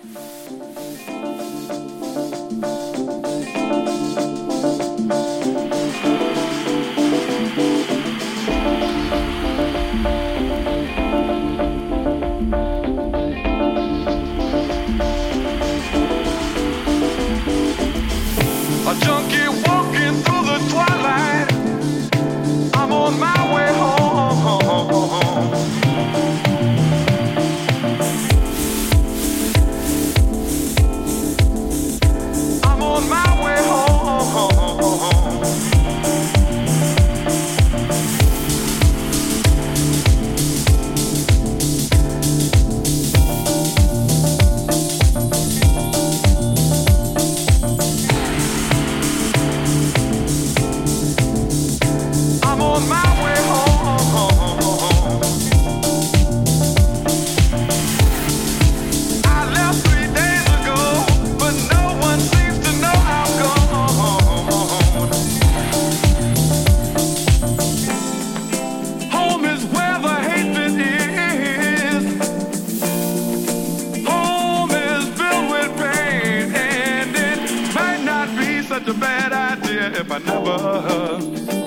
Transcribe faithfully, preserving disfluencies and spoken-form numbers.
A junkie walking through the twilight. I'm on my way home. I'm on my way home. I'm on my way home. I left three days ago, but no one seems to know I'm gone. Home is where the hatred is. Home is filled with pain, and it might not be such a bad idea if I never